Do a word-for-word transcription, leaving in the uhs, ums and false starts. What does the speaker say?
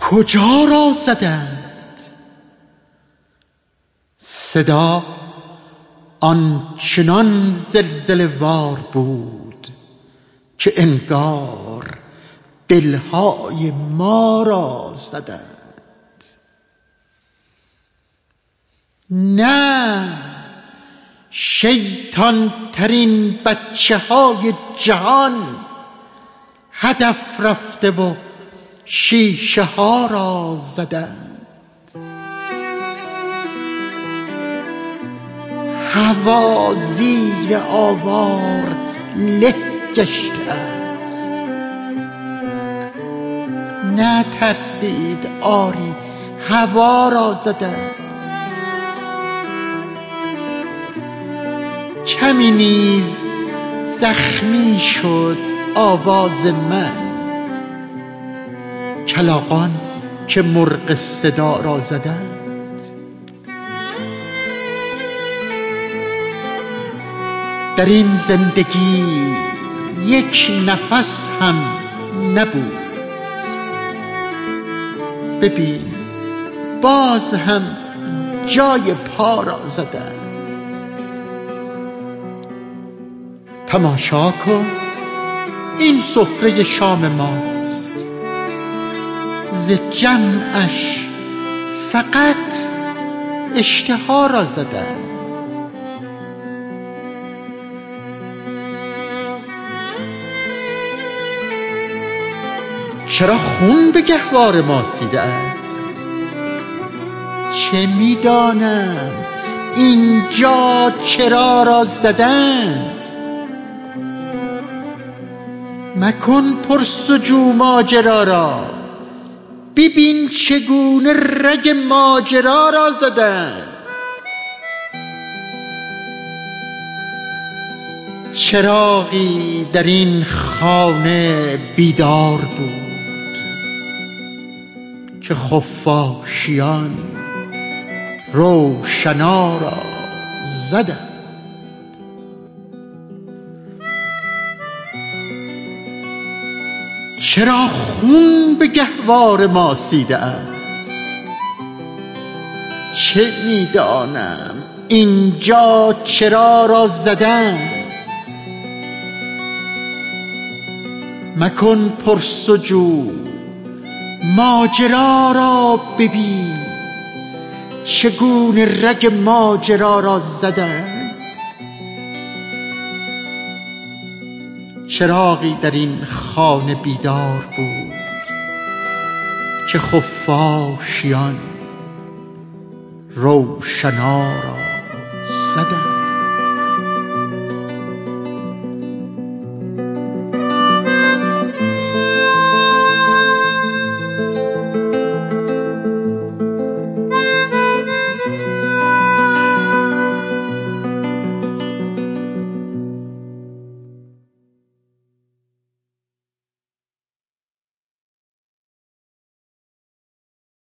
کجا را زدند؟ صدا آنچنان زلزله وار بود که انگار دلهای ما را زدند. نه، شیطان ترین بچه های جهان هدف رفته و شیشه ها را زدند. هوا زیر آوار له گشته است. نه ترسید آری، هوا را زدند. کمی نیز زخمی شد آواز من، کلاغان که مرغ صدا را زدند. در این زندگی یک نفس هم نبود، ببین باز هم جای پا را زدند. تماشا کن، این سفره شام ماست، ز جمعش فقط اشتها را زدند. چرا خون به گهوار ما سیده است؟ چه میدانم اینجا چرا را زدند. مکن پرسجو ماجرا را، ببین چگونه رگ ماجرا را زدند. چراغی در این خانه بیدار بود که خفاشیان روشنا را زدند. چرا خون به گهوار ما سیده است؟ چه میدانم اینجا چرا را زدند. مکن پرسجو ماجرا را، ببین چگونه رگ ماجرا را زدند. چراغی در این خانه بیدار بود که خفاشیان روشنا را زدند.